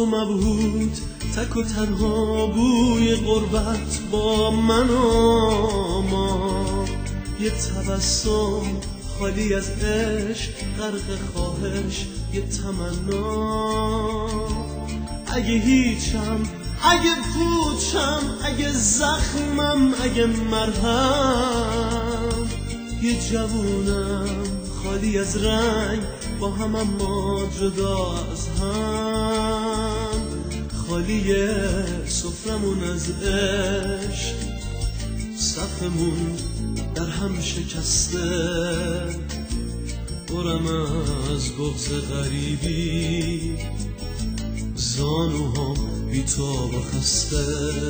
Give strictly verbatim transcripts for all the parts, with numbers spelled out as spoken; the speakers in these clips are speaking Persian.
و مبهوت، تک و تنها بوی غربت با من و ما. یه تبسم خالی از عشق، غرق خواهش یه تمنا. اگه هیچم، اگه پوچم، اگه زخمم، اگه مرهم، یه جوونم خالی از رنگ، با هم اما جدا از هم. خالی سفرمون از عشق، صفمون در هم شکسته. برم از بغض غریبی، زانوهام بی‌تاب و خسته.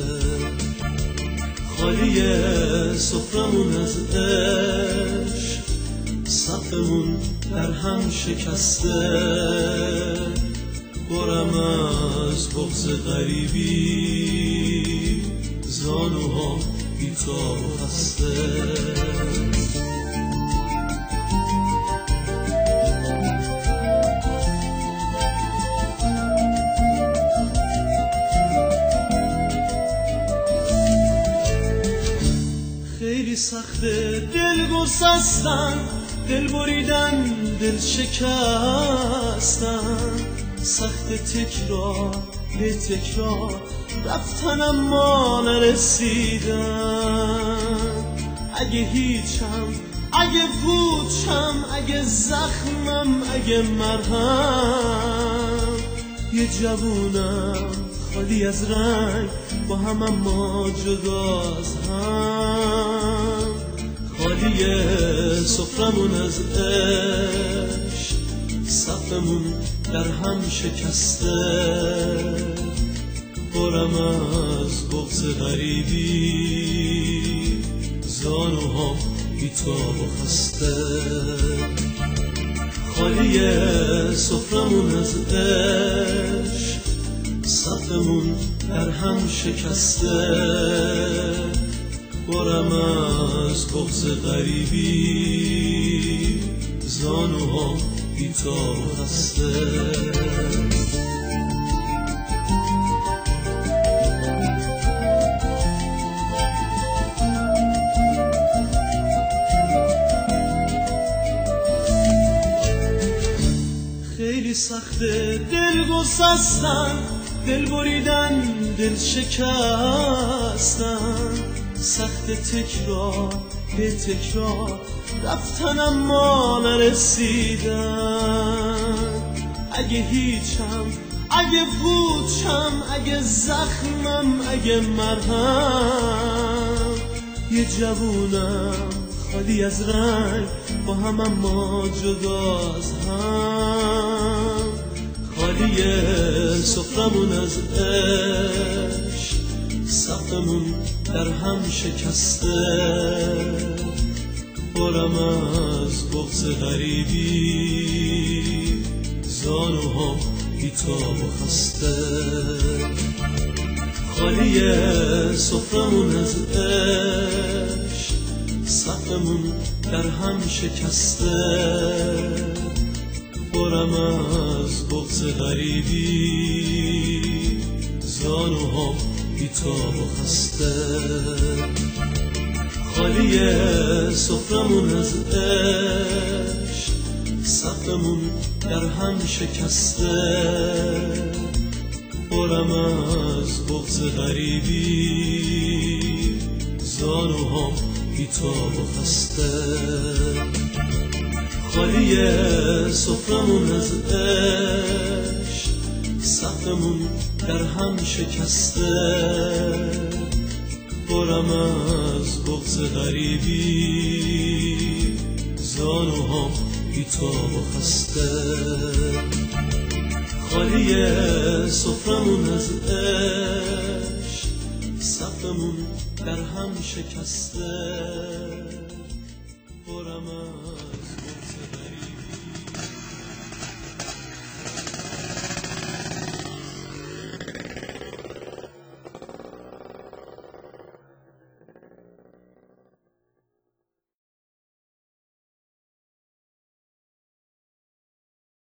خالی سفرمون از عشق، صفمون در هم شکسته. برم از بغض غریبی، زانوهام بی‌تاب و خسته. خیلی سخته دل گسستن، دل بریدن، دل شکستن. سخت تکرار به تکرار رفتن اما نرسیدن. اگه هیچم، اگه پوچم، اگه زخمم، اگه مرهم، یه جوونم خالی از رنگ، با هم اما جدا از هم. خالی سفرمون از عشق، صفمون در هم شکسته. برم از بغض غریبی، زانوهام بی‌تاب و خسته. خالی سفرمون از عشق، صفمون در هم شکسته. برم از بغض غریبی، زانوهام بی‌تاب و خسته. خیلی سخته دل گسستن، دل بریدن، دل شکستن. سخت تکرار به تکرار رفتن اما نرسیدن. اگه هیچم، اگه پوچم، اگه زخمم، اگه مرهم، یه جوونم خالی از رنگ، با هم اما جدا از هم. خالی سفرمون از عشق، صفمون در هم شکسته. برم از بغض غریبی، زانوهام بی‌تاب و خسته. خالی سفرمون از عشق، صفمون در هم شکسته. برم از بغض غریبی، زانوهام بی‌تاب و خسته. خالی سفرمون از عشق، صفمون در هم شکسته. برم از بغض غریبی، زانوهام بی‌تاب و خسته. خالی سفرمون از عشق، صفمون در هم شکسته. برم از بغض غریبی، زانوهام بی‌تاب و خسته. خالی سفرمون از عشق، صفمون در هم شکسته.